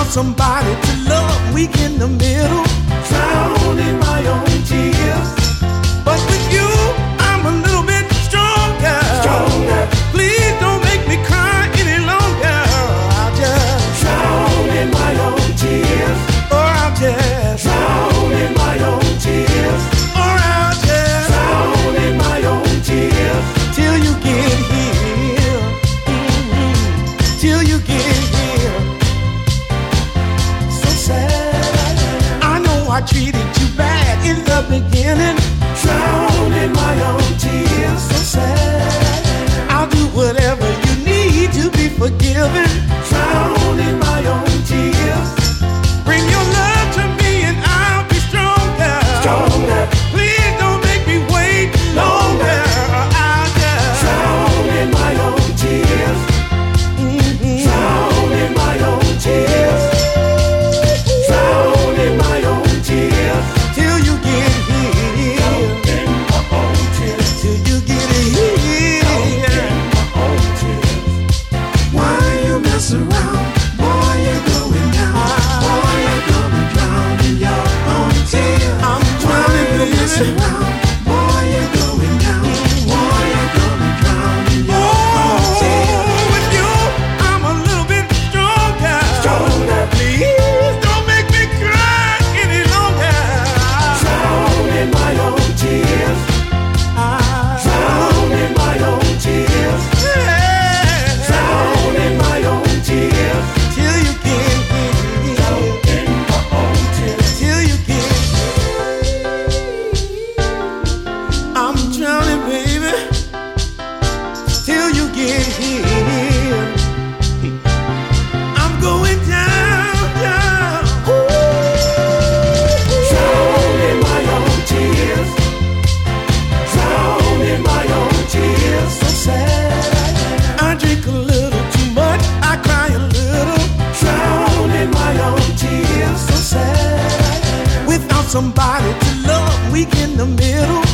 somebody to love, weak in the middle, drown in my own tears. But with you, I'm a little bit stronger. Please don't make me cry any longer. I'll just drown in my own tears. Or I'll just drown in my own tears. Or I'll just drown in my own tears. Till you get here. Till you get here. So sad. I know I treated you bad in the beginning. Drown in my own tears. So sad. I'll do whatever you need to be forgiven. Drown in my own tears. Bring your love to me and I'll be stronger. Please don't make me wait longer. I'll just drown in my own tears. Drown in my own tears. Drown in my own tears. Till you get here. In my own tears. Till you get here. In my own tears. Why you mess around? Boy, you're going down. Boy, you're gonna drown in your own tears. I'm drowning, baby. Mess around. Boy, you're going down. Boy, you're gonna drown in your own tears. With you, I'm a little bit stronger. Please don't make me cry any longer. Drown in my own tears. Drown in my own tears. Drown in my own tears. Till you get here. Drown in my own tears. Till you get here. I'm drowning, baby. Till you get here. I'm going down, down. Drown in my own tears. Drown in my own tears. So sad. I drink a little too much. I cry a little. Drown in my own tears. So sad. Without somebody to love, weak in the middle.